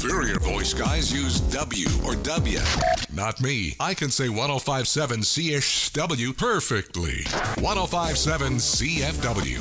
superior voice guys use W or W. Not me. I can say 1057 CSW perfectly. 1057 CFW.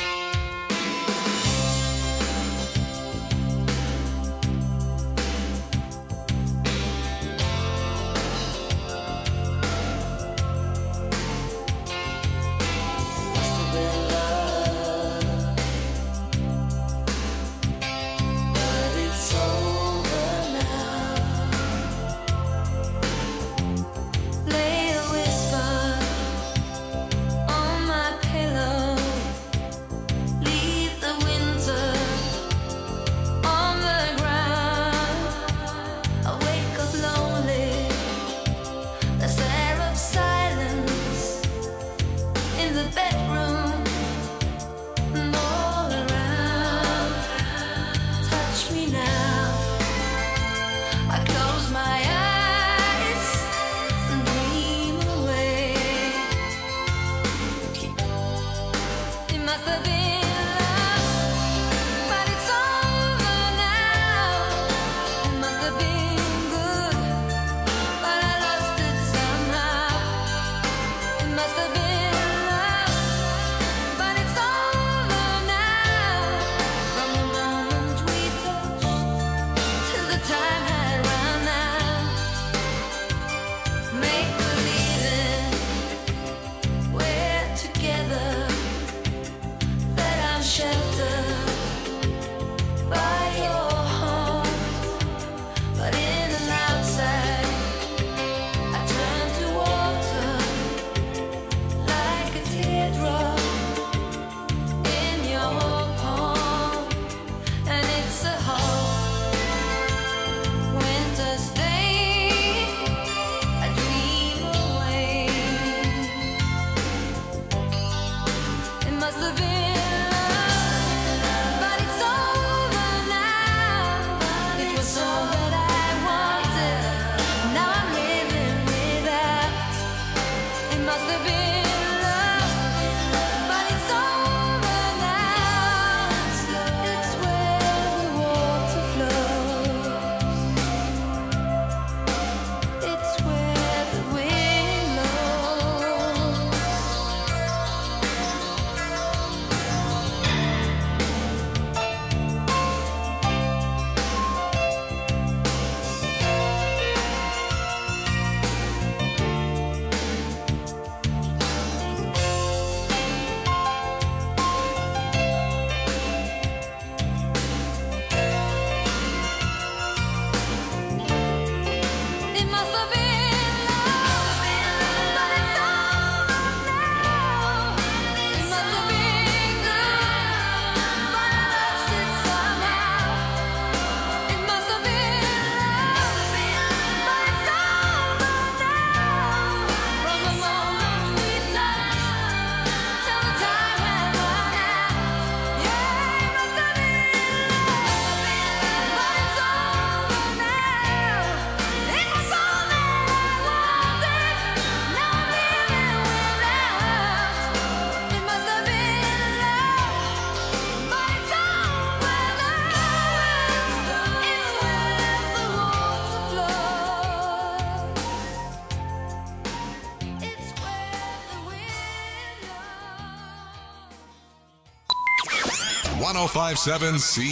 .1057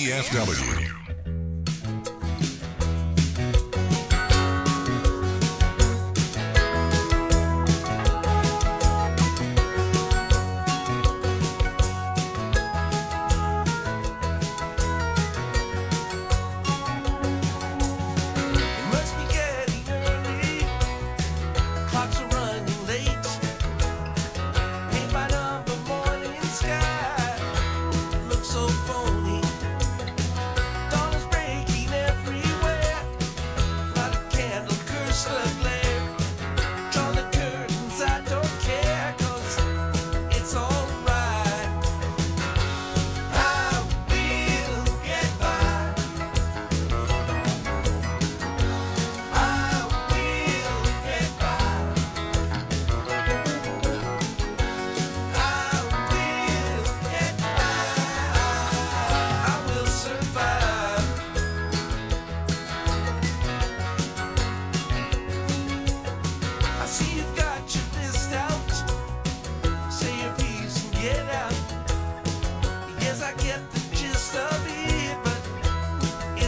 CFW. Don't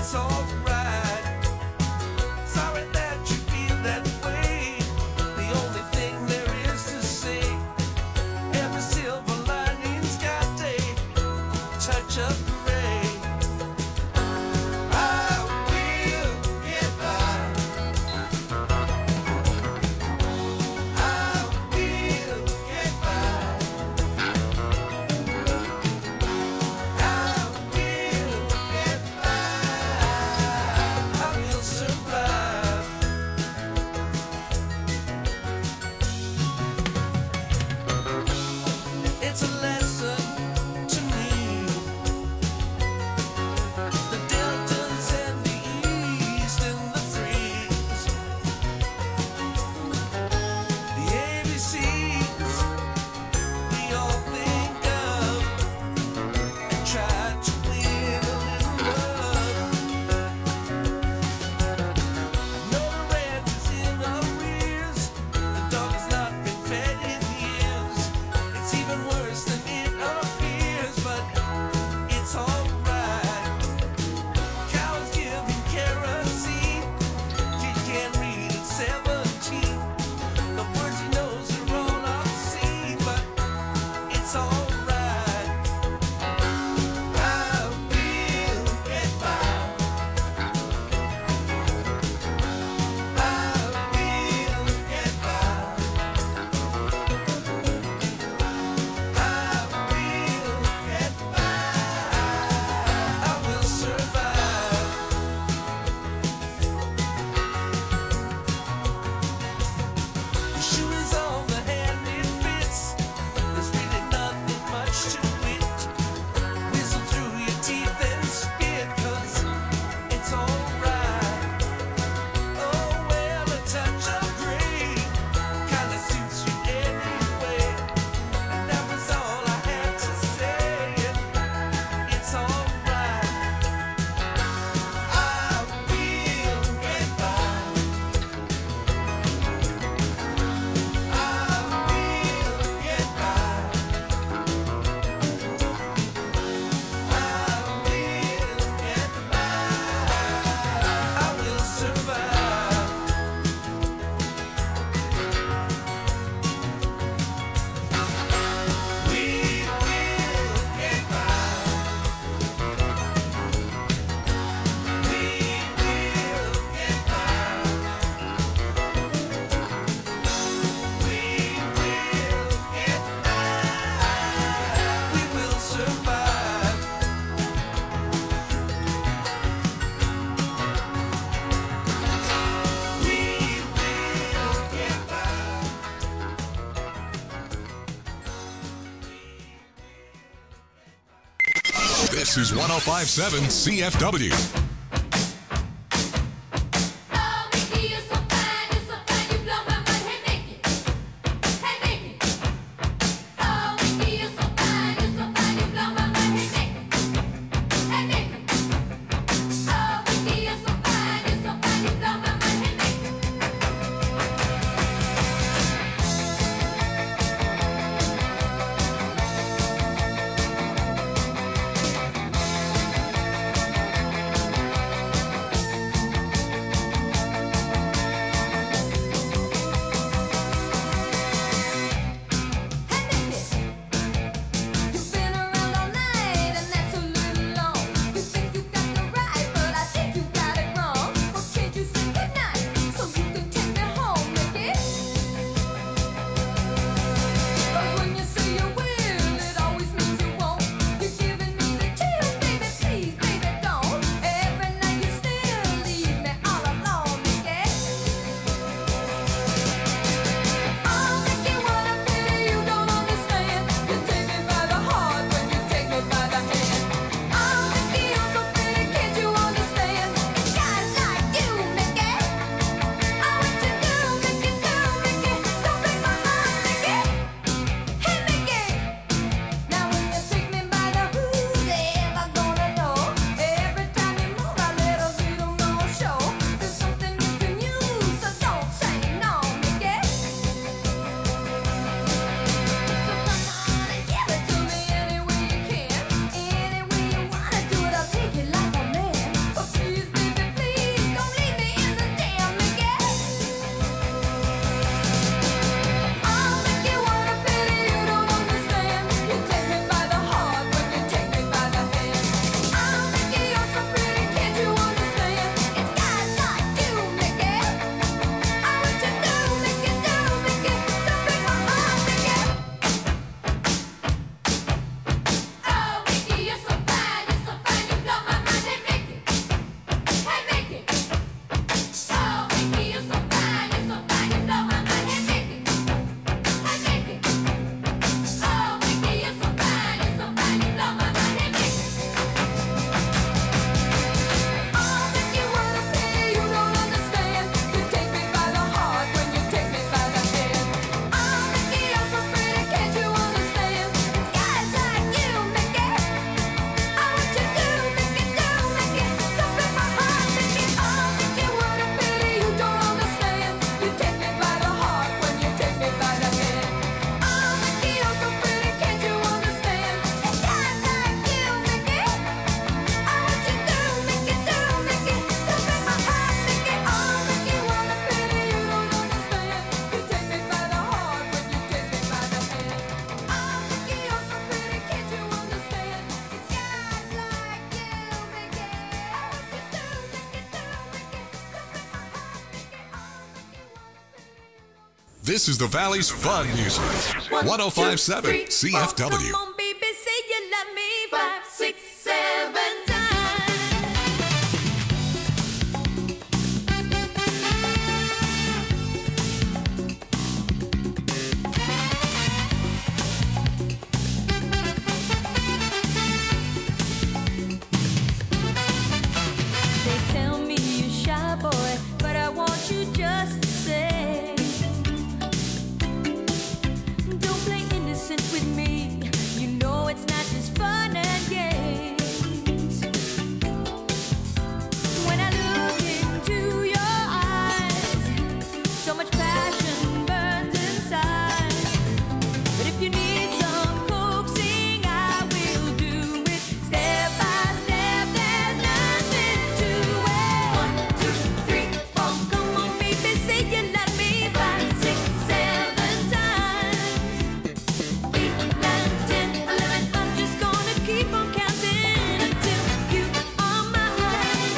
This is 105.7 CFW. This is the Valley's fun music. 105.7 CFW. Come on, baby, say you love me 5, 6, 7 times. They tell me you're shy, boy, but I want you just to say, don't play innocent with me. You know it's not just fun and games. When I look into your eyes, so much passion burns inside. But if you need some coaxing, I will do it step by step. There's nothing to it. 1, 2, 3, 4. Come on, baby, say you love me 5, 6, 7 times. 8, 9, 10, 11. I'm just gonna keep on counting until you are mine.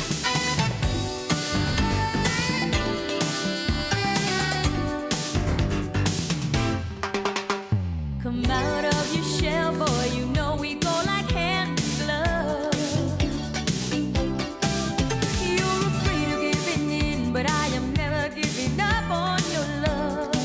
Come out of your shell, boy. You know we go like hand in glove. You're afraid of giving in, but I am never giving up on your love.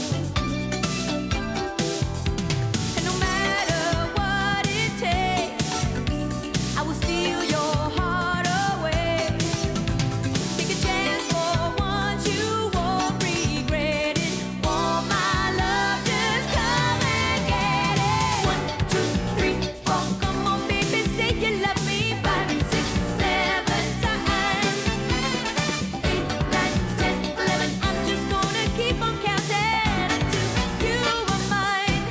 And no matter what it takes, I will steal your heart away. Take a chance for once, you won't regret it. Want my love, just come and get it. 1, 2, 3, 4. Come on, baby, say you love me 5, 6, 7 times. 8, 9, 10, 11. I'm just gonna keep on counting until you are mine.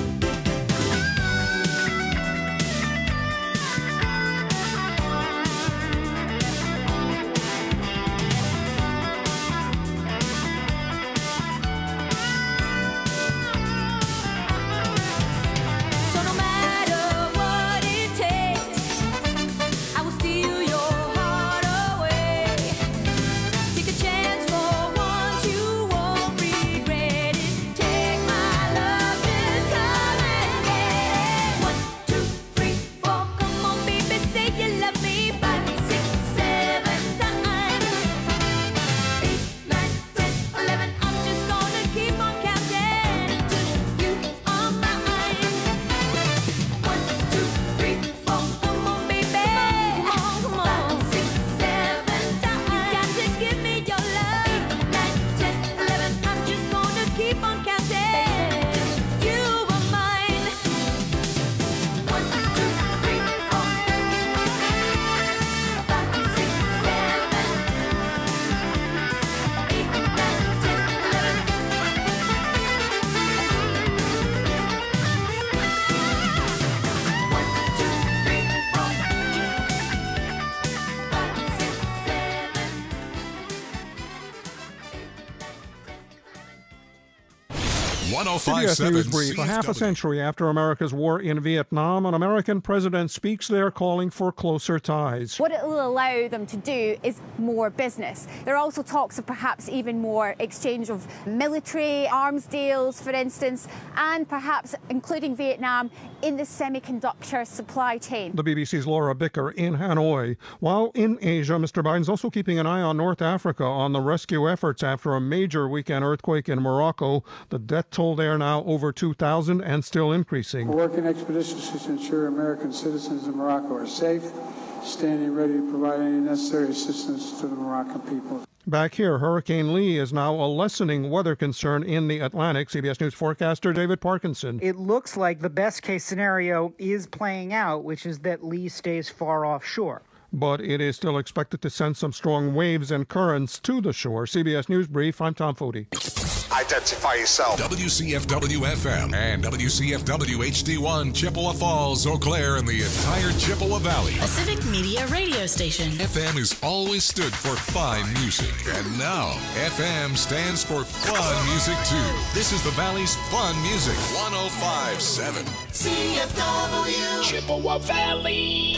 So no matter what it takes, I will steal your heart away. Take a chance for once, you won't regret it. Take my love, just come and get it. 1, 2, 3, 4. Come on, baby, say you love me 5, 6, 7 times. 8, 9, 10, 11. I'm just gonna keep on counting until you are mine. 1, 2, 3, 4. Come on, baby. Come on. 5, 6, 7 times. You got to give me your love. 8, 9, 10, 11. I'm just gonna keep on counting. You are mine. 1, 2, 3, 4. 5, 6, 7. 8, 9, 10, 11. 1, 2, 3, 4. 5, 6, 7. 105.7 CBS News Brief. A half a CFW. century after America's war in Vietnam, an American president speaks there calling for closer ties. What it will allow them to do is more business. There are also talks of perhaps even more exchange of military arms deals, for instance, and perhaps including Vietnam in the semiconductor supply chain. The BBC's Laura Bicker in Hanoi. While in Asia, Mr. Biden's also keeping an eye on North Africa on the rescue efforts after a major weekend earthquake in Morocco. The death toll there now over 2,000 and still increasing. We're working expeditiously to ensure American citizens in Morocco are safe, standing ready to provide any necessary assistance to the Moroccan people. Back here, Hurricane Lee is now a lessening weather concern in the Atlantic. CBS News forecaster David Parkinson. It looks like the best case scenario is playing out, which is that Lee stays far offshore. But it is still expected to send some strong waves and currents to the shore. CBS News Brief, I'm Tom Foti. Identify yourself. WCFW FM and WCFW HD1 Chippewa Falls, Eau Claire, and the entire Chippewa Valley. A civic media radio station. FM has always stood for fine music, and now FM stands for fun music too. This is the Valley's fun music. 105.7 CFW Chippewa Valley.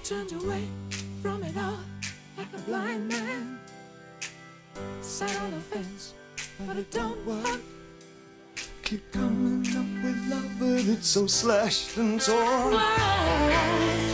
turned away from it all like a blind man. Sat on the fence, but it don't work. Keep coming up with love, but it's so slashed and torn. Why?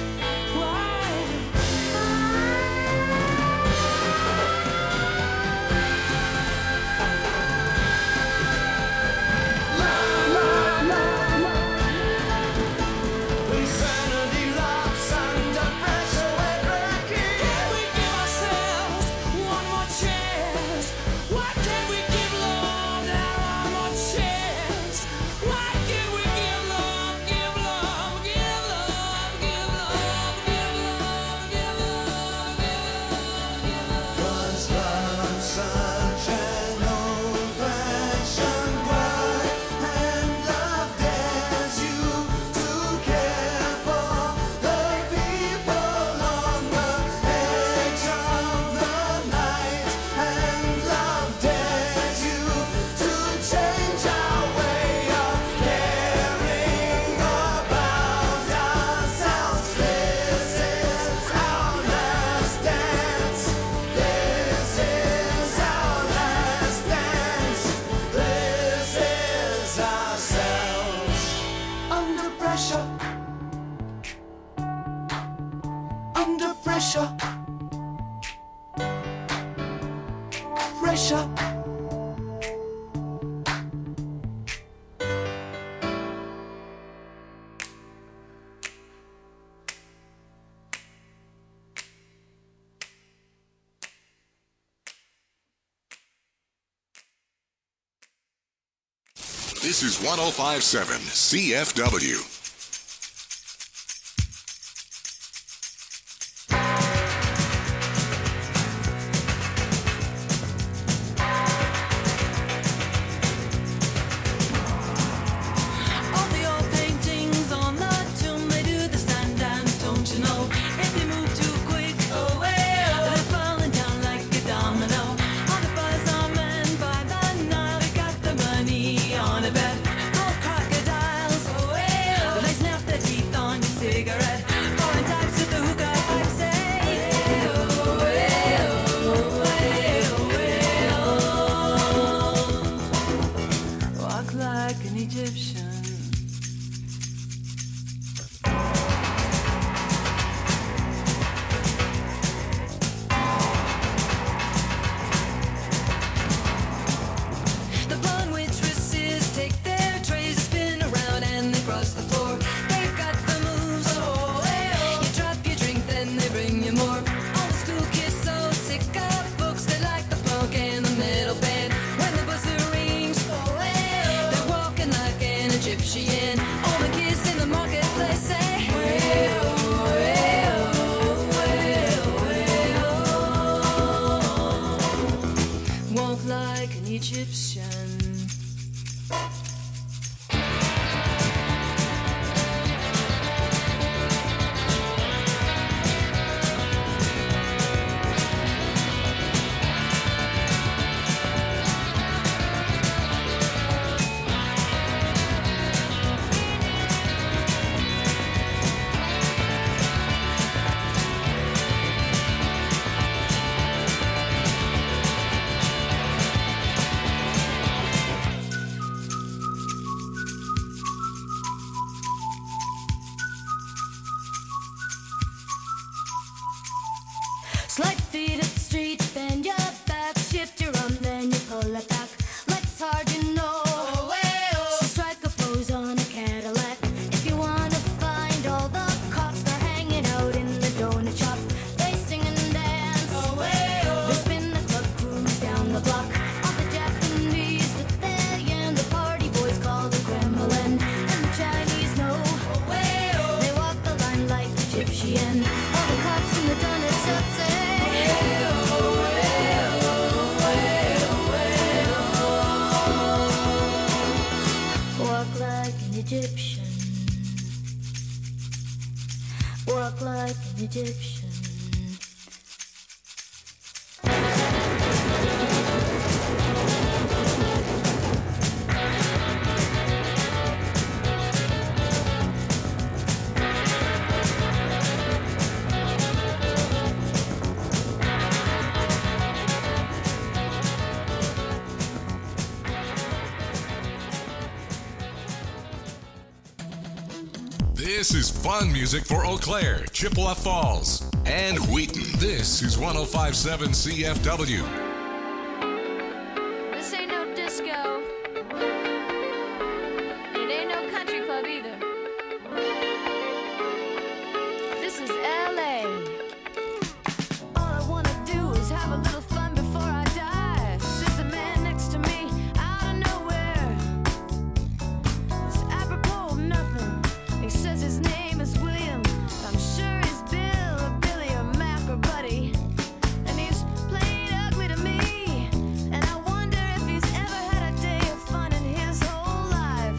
This is 105.7 CFW. Slight feet up the street, bend your back, shift your arm, then you pull it back. Like it's hard, you know. So strike a pose on a Cadillac. If you wanna find all the cops, they're hanging out in the donut shop. They sing and dance. They spin the club, cruise down the block. All the Japanese that they and the party boys call the Kremlin. And the Chinese know. They walk the line like Egyptian. All the cops in the donut shop say. Walk like an Egyptian. Walk like an Egyptian. This is fun music for Eau Claire, Chippewa Falls, and Wheaton. This is 105.7 CFW. This ain't no disco. It ain't no country club either. This is LA. All I wanna do is have a little fun before I die. There's a man next to me out of nowhere. It's apropos of nothing. He says his name is William. I'm sure he's Bill or Billy or Mac or Buddy. And he's plain ugly to me. And I wonder if he's ever had a day of fun in his whole life.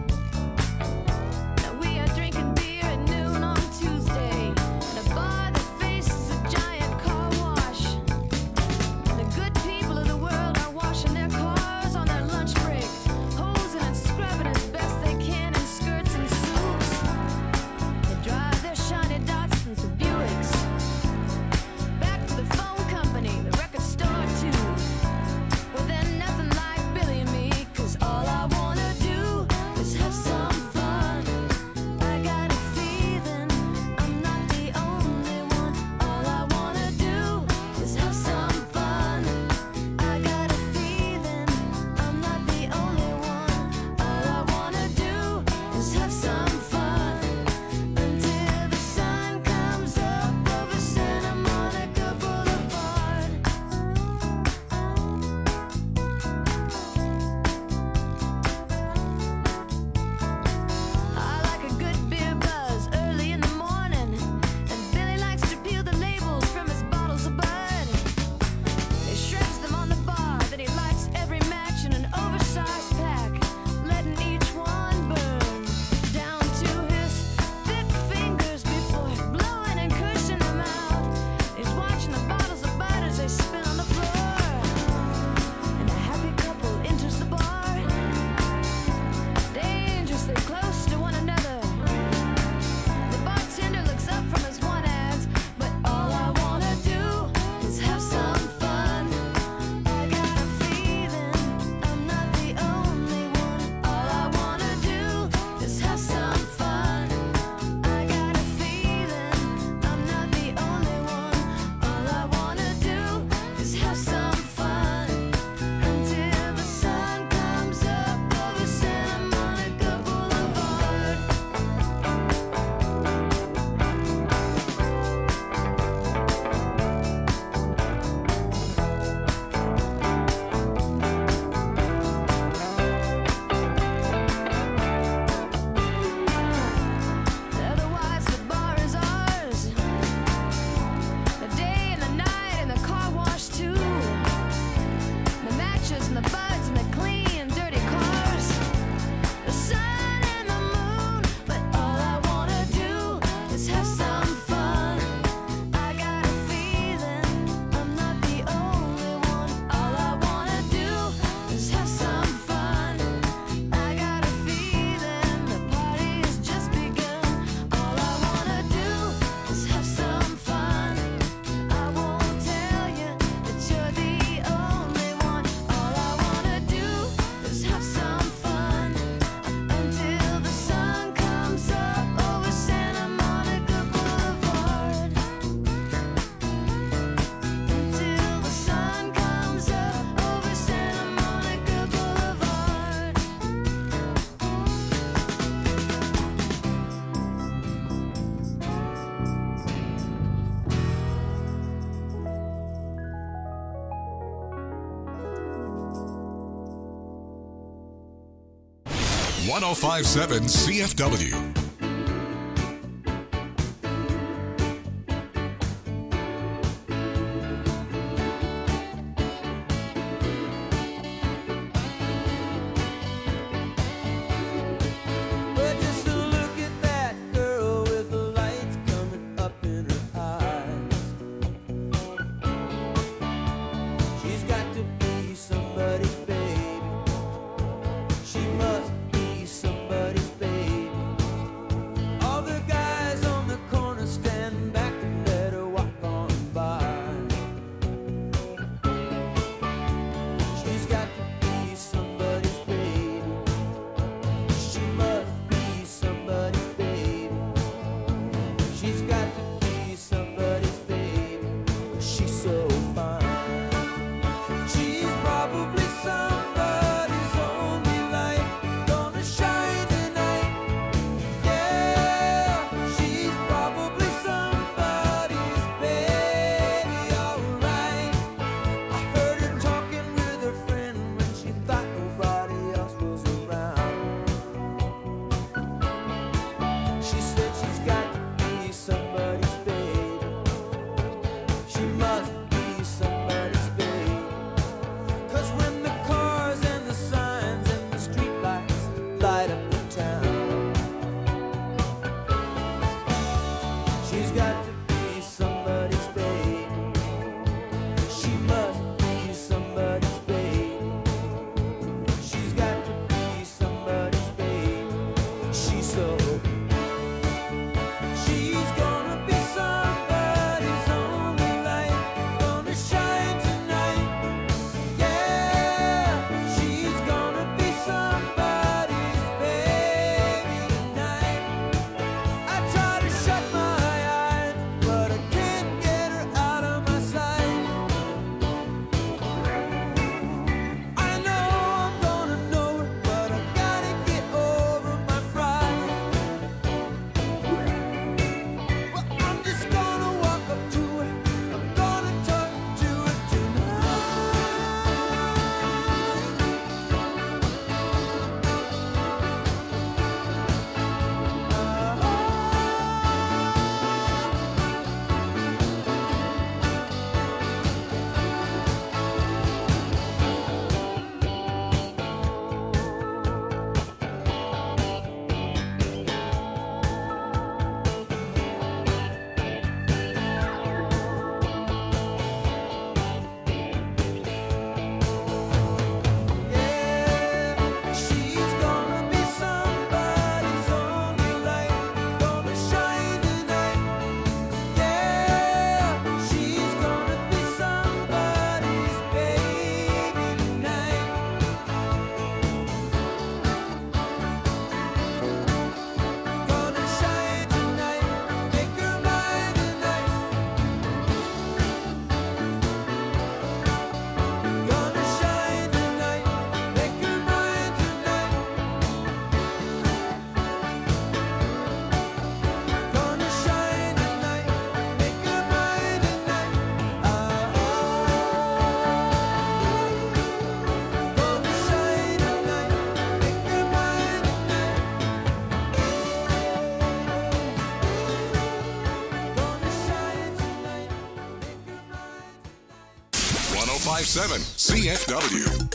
Now we are drinking beer at noon on Tuesday at a bar that faces a giant car wash. And the good people of the world are washing their cars on their lunch break, hosing and scrubbing as best they can in skirts and suits. They drive their shiny Datsuns or Buicks back to the phone company, the record store too. Well, they're nothing like Billy and me, 'cause all I wanna do is have some fun. I got a feeling I'm not the only one. All I wanna do is have some fun. I got a feeling I'm not the only one. All I wanna do is have some fun until the sun comes up over Santa Monica Boulevard. I like a good beer buzz early in the morning, and Billy likes to peel the labels from his bottles of Bud. He shreds them on the bar, then he lights every match in an oversized pack, letting each one burn down to his thick fingers before blowing and cursing them out. He's watching the bottles of Bud as they spin on the floor, and a happy couple enters the bar, dangerously close to one another. The bartender looks up from his one ads, but all I wanna do is have some fun. I got a feeling I'm not the only one. All I wanna do is have some fun. I got a feeling I'm not the only one. All I wanna do is have some fun until the sun comes up over Santa Monica Boulevard. Otherwise, the bar is ours. The day and the night and the car wash too. The matches and the buds and the clean, dirty cars. The sun and the moon, but all I wanna do is have some fun. I got a feeling I'm not the only one. All I wanna do is have some fun. I got a feeling the party has just begun. All I wanna do is have some fun. I won't tell you that you're the only one. All I wanna do is have some fun until the sun comes up over Santa Monica Boulevard. Until the sun comes up over Santa Monica Boulevard. .105.7 CFW. But just to look at that girl with the lights coming up in her eyes. She's got to be somebody's baby. She must be somebody's baby. 1057 CFW.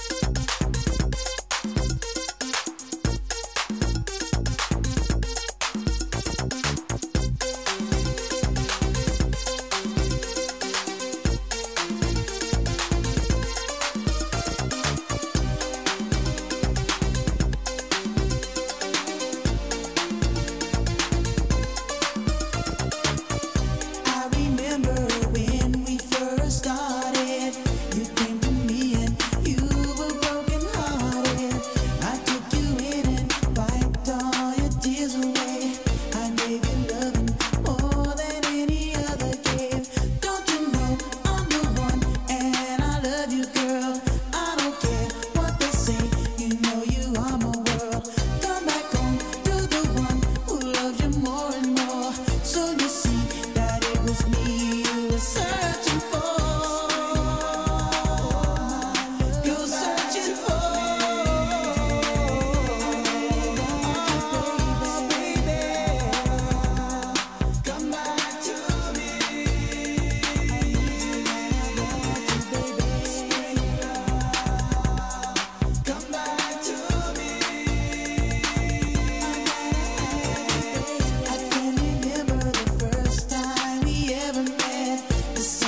I remember when we first started. You came to me and you were broken hearted. I took you in and wiped all your tears away. I gave you loving more than any other gave. Don't you know I'm the one and I love you, girl. I don't care what they say. You know you are my world. Come back home to the one who loves you more and more. So you see that it was me you were searching for. You're searching for. Oh, baby, come back to me. Come back to me. I can remember the first time we ever met. The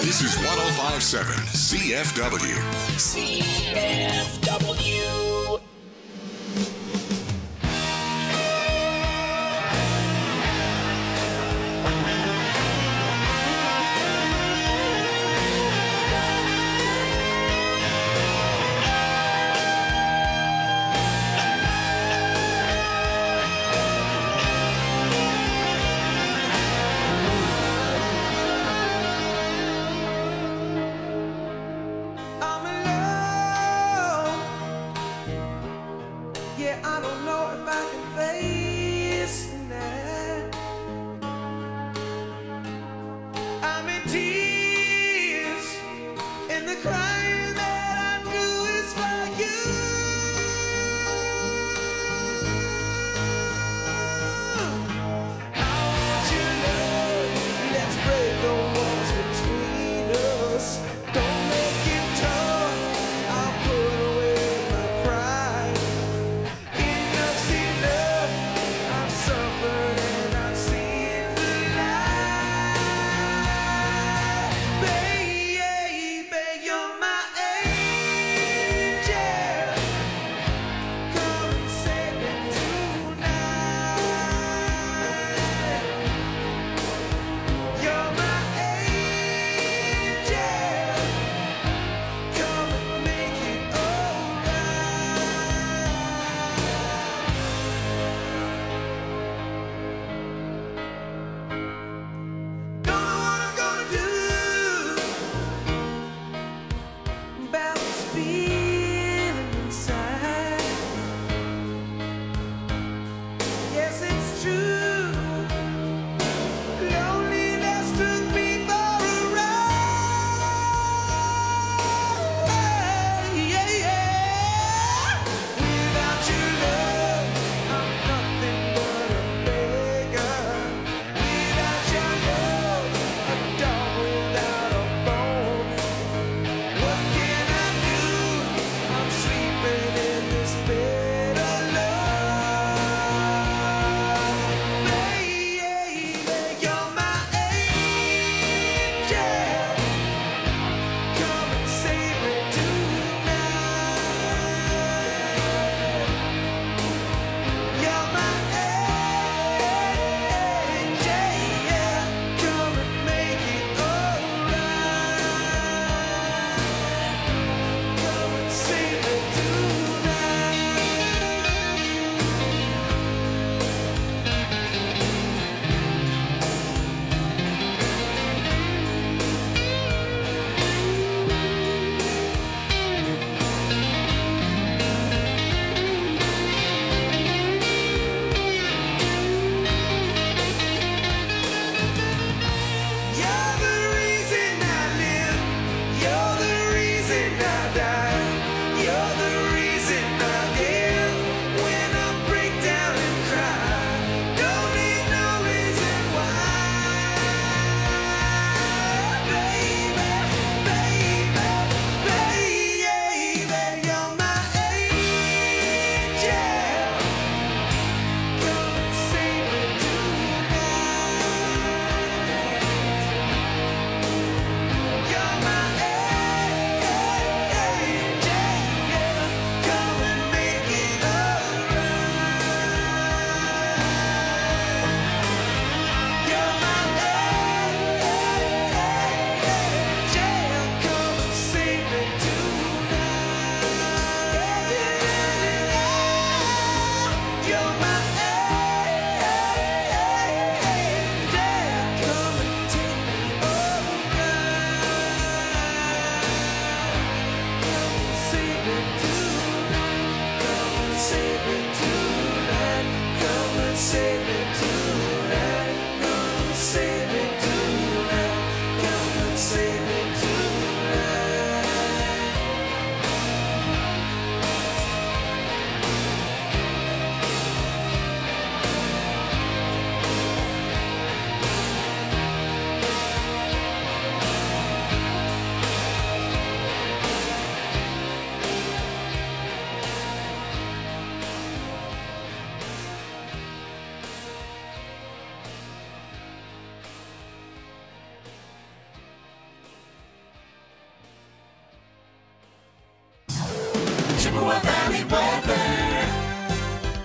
This is 1057 CFW. CFW. I'm in love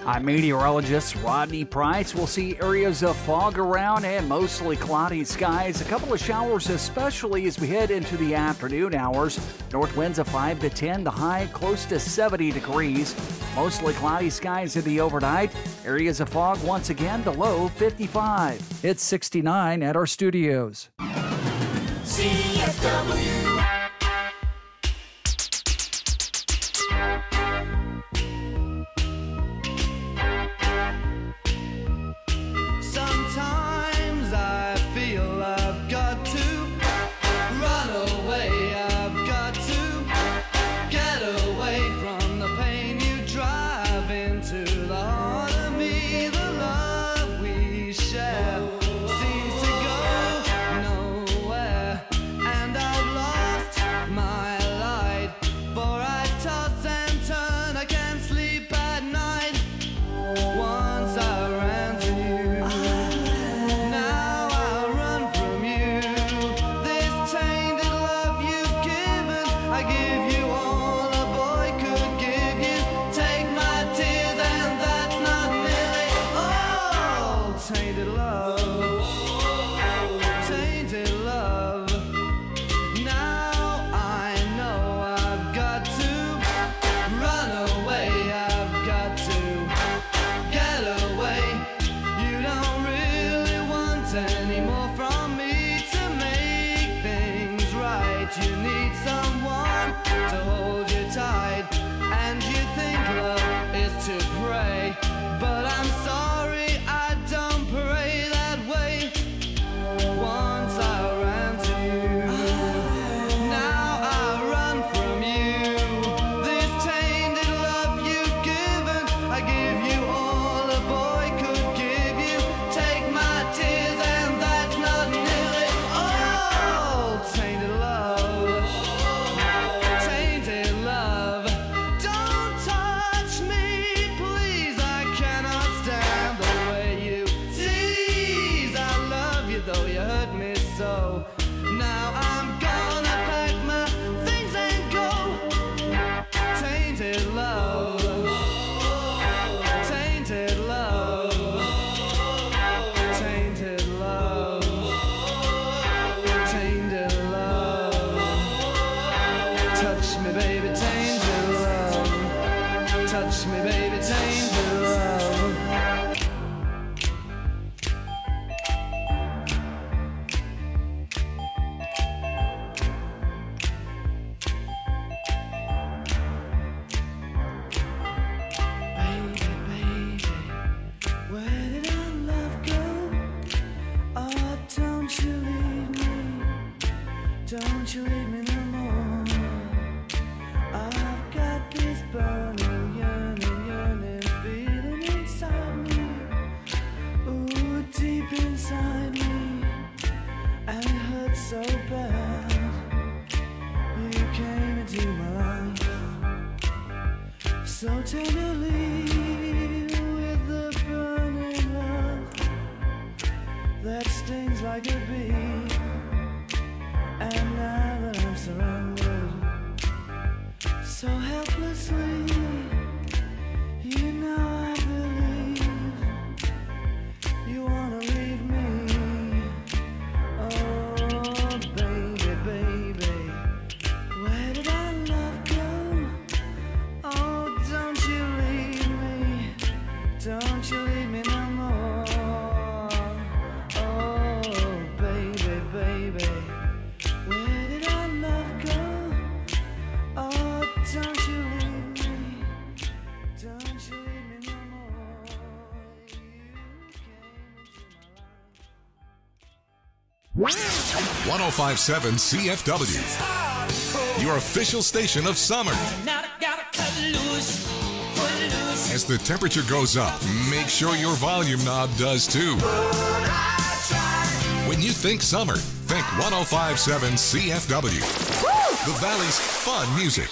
I'm meteorologist Rodney Price. We'll see areas of fog around and mostly cloudy skies. A couple of showers, especially as we head into the afternoon hours. North winds of 5 to 10, the high close to 70 degrees. Mostly cloudy skies in the overnight. Areas of fog once again, the low 55. It's 69 at our studios. CFW. Sometimes I feel I've got to run away. I've got to get away from the pain you drive into the heart of me. The love we share seems to go nowhere, and I've lost my light. For I toss and turn, I can't sleep at night. Once I ran to you, now I run from you. This tainted love you've given, I give you all a boy could give you. Take my tears and that's not nearly all. Tainted love, tainted love. Now I know I've got to run away. I've got to get away. You don't really want any more from me to make things right. You need someone to hold you tight, and you think love is to pray. But I'm sorry, I don't pray that way. Once I ran to you, now I run from you. This tainted love you've given, I give you all a boy could give you. Take my tears and that's not nearly all. Tainted love, tainted love. Don't touch me, please. I cannot stand the way you tease. I love you though you hurt me so. Now I'm gonna pack my things and go. Tainted love, tainted love, tainted love, tainted love. Touch me, baby, tainted love. Touch me, baby, tainted love. Baby, baby, where did our love go? Oh, don't you leave me. Don't you leave me no more. I've got this burning, yearning feeling inside me. Ooh, deep inside me. And it hurts so bad. You came into my life so tenderly with the burning love that stings like a bee. And now that I'm surrounded so helplessly, you know I believe you wanna leave me. Oh, baby, baby, where did our love go? Oh, don't you leave me. Don't you leave me no more. Oh, baby, baby, where did our love go? Oh, don't you leave me. Don't you leave me no more. You came into my life. 1057 CFW, your official station of summer. As the temperature goes up, make sure your volume knob does too. When you think summer, think 1057 CFW, the Valley's fun music.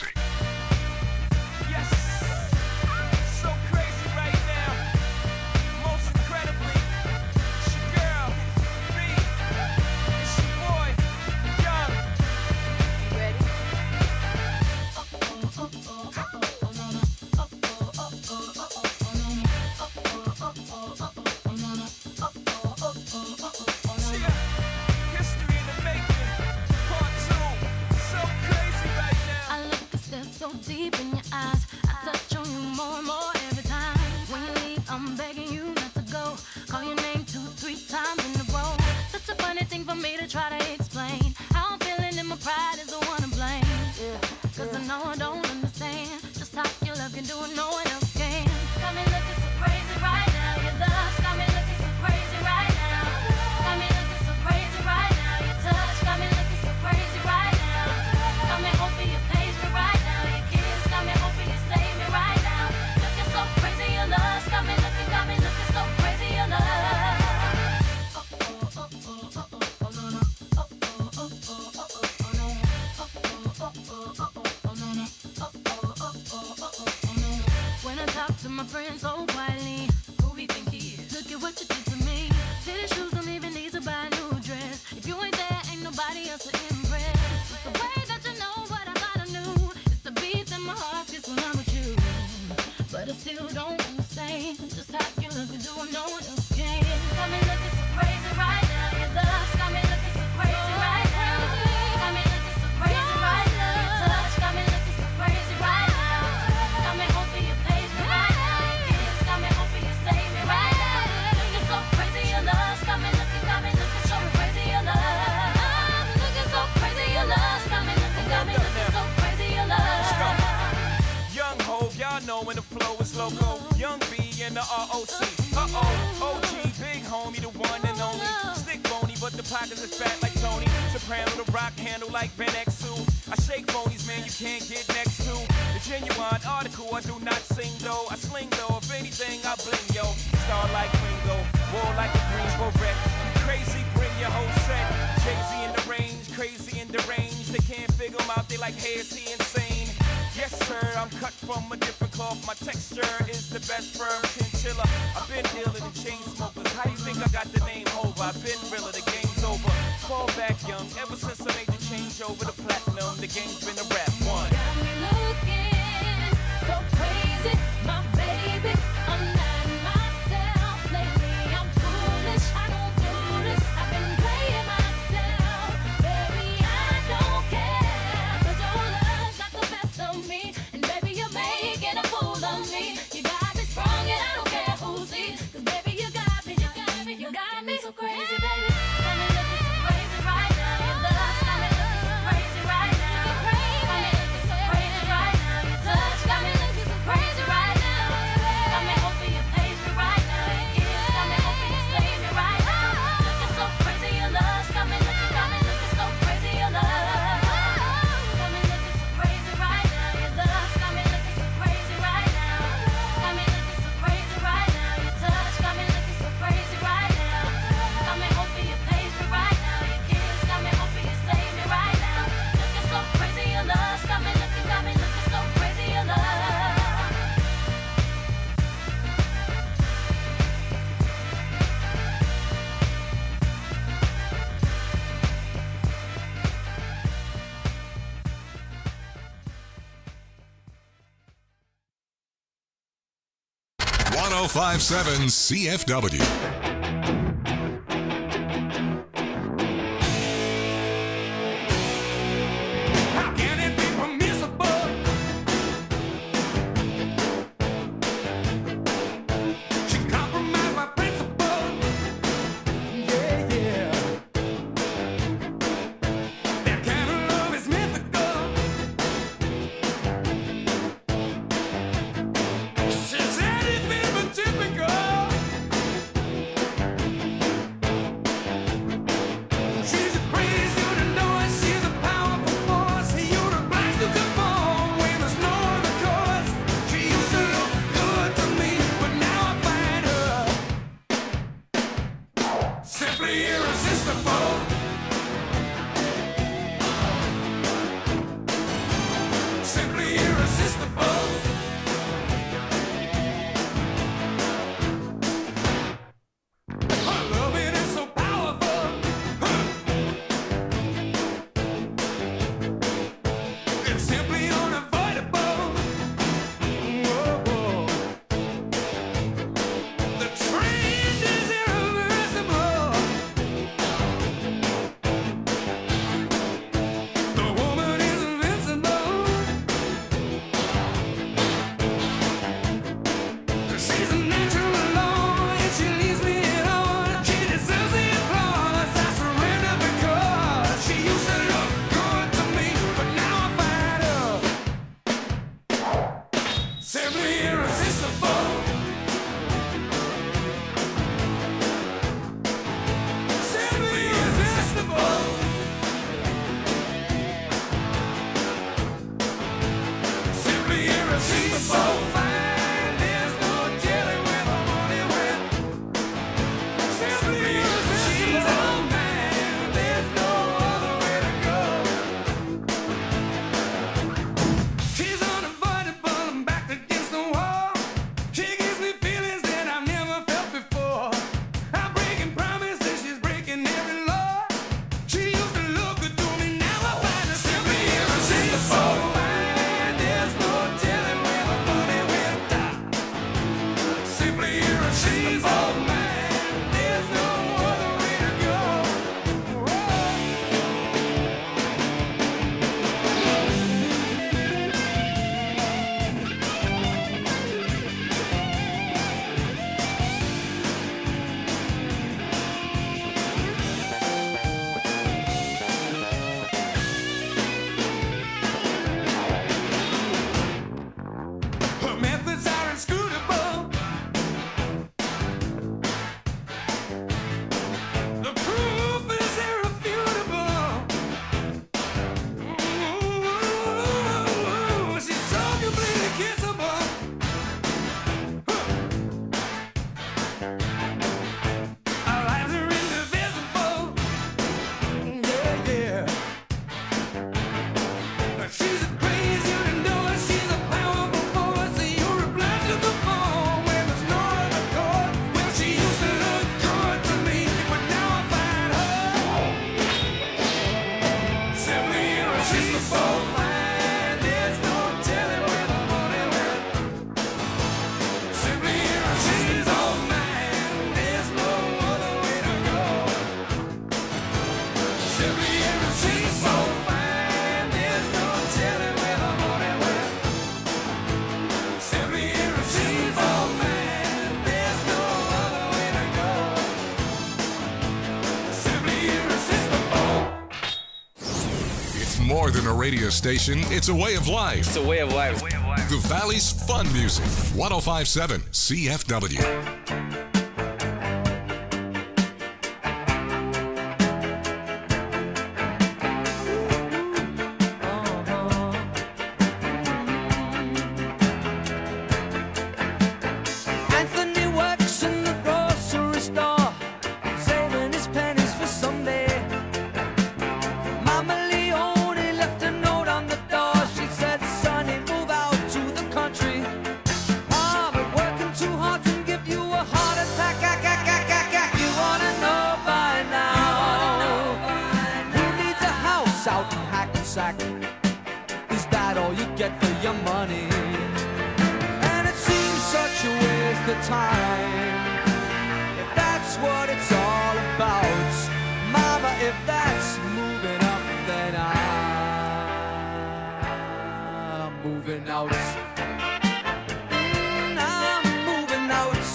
fly cause it's fat like Tony. Soprano, the rock handle like Ben X2. I shake phonies, man, you can't get next to. The genuine article, I do not sing though. I sling though, if anything, I bling yo. Star like Ringo, war like a Greensboro wreck. Crazy, bring your whole set. Jay-Z in the range, crazy in the range. They can't figure him out, they like, hey, is he insane? Yes, sir, I'm cut from a different cloth. My texture is the best firm chinchilla. I've been dealing in chain smokers. How you think I got the name over? I've been realer, the game's over. Fall back young, ever since I made the change over to platinum, the game's been a rap one. Got me looking so crazy, my baby. I'm not myself lately. I'm foolish. I don't do this. I've been playing myself, baby. I don't care, 'cause your love's not the best of me, and baby you're making a fool of me. You got me sprung and I don't care who sees, 'cause baby you got me, you got me, you got me so crazy, baby. Got me looking so crazy right now. Your love's got me looking so crazy right now. Got me looking so crazy right now. Your touch got me looking so crazy right now. Got me hoping you please me right now. Your kiss got me hoping you save me right now. Looking so crazy, your love's got me looking so crazy, your love. Got me looking so crazy right now. Your love's got me looking so crazy right now. Got me looking so crazy right now. Your touch got me looking so crazy right now. Got me hoping you please me right now. Your kiss got me hoping you save me right now. Looking so crazy, your love's got me looking so crazy, your love. One oh five seven CFW. How can it be permissible? She compromised my principle. Yeah, yeah. That kind of love is mythical. She said it's been typical. She's a crazy universe, she's a powerful force. You're the blind to conform when there's no other cause. She used to look good to me, but now I find her simply irresistible. Simply irresistible. Her loving is so powerful. It's simply unavoidable. Whoa. The trend is irreversible. more than a radio station, it's a way of life. It's a way of life. The Valley's fun music. 105.7 CFW. Anthony works in the grocery store, saving his pennies for someday. Mama Leone left a note on the door. She said, "Sonny, move out to the country. Oh, but working too hard can give you a heart attack. You wanna know by now? Who needs a house out in Hackensack? Is that all you get for your money? And it seems such a waste of time. If that's what it's all about, Mama, if that's moving up, then I'm moving out. I'm moving out.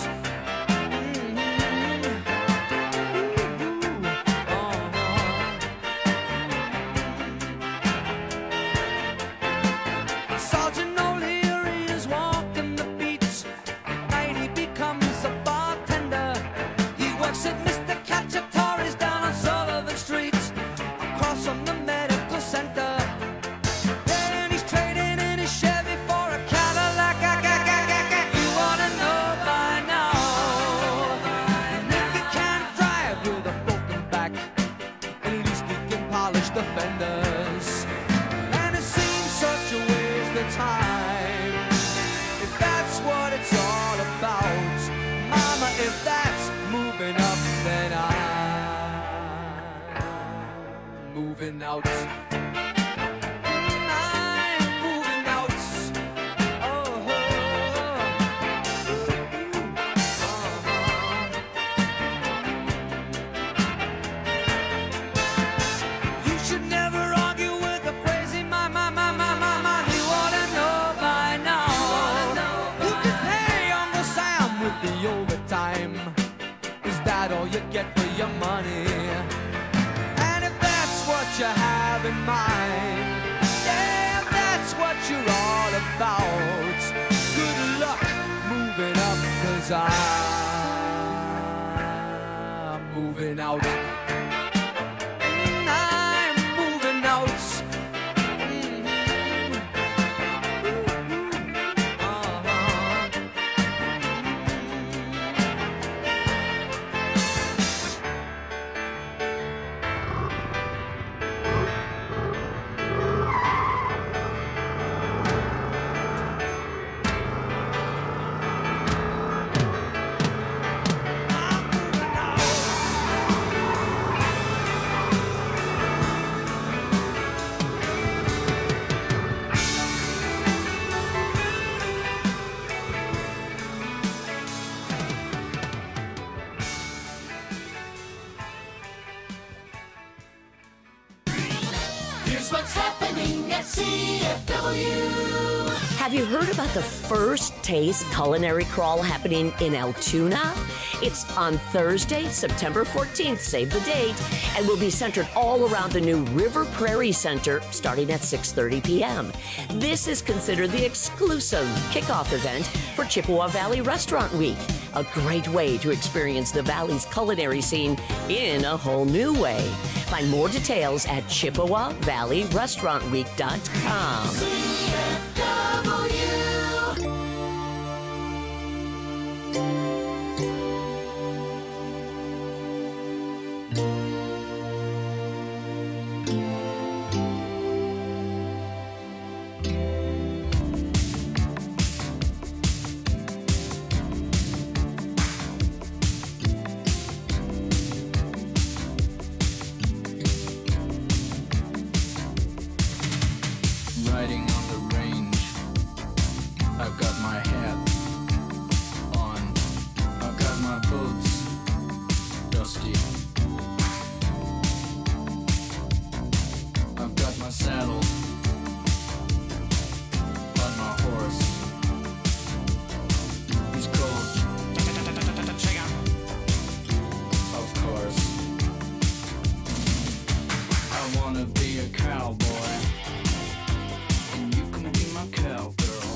Sergeant O'Leary is walking the beats. Night he becomes a bartender. He works at Mr. Cacciatore's down on Sullivan Street, across from the medical center. And he's trading in his Chevy for a Cadillac. You wanna know by now? And if he can't drive with a broken back, at least he can polish the fenders. And it seems such a waste of time. If that's what it's all about, Mama, if that's moving up, then I'm moving out. I'm moving out. You should never argue with a crazy mama. You ought to know by now. You can pay Uncle Sam with the overtime. Is that all you get for your money? And if that's what you have in mind, yeah, if that's what you're all about, good luck moving up, 'cause I'm moving out. I'm moving out. Here's what's happening at CFW. Have you heard about the First Taste Culinary Crawl happening in Altoona? It's on Thursday, September 14th, save the date, and will be centered all around the new River Prairie Center starting at 6:30 p.m. This is considered the exclusive kickoff event for Chippewa Valley Restaurant Week, a great way to experience the Valley's culinary scene in a whole new way. Find more details at ChippewaValleyRestaurantWeek.com. Riding on the range, I've got my hat on, I've got my boots dusty, I've got my saddle on my horse. He's cold, of course. I wanna be a cowboy.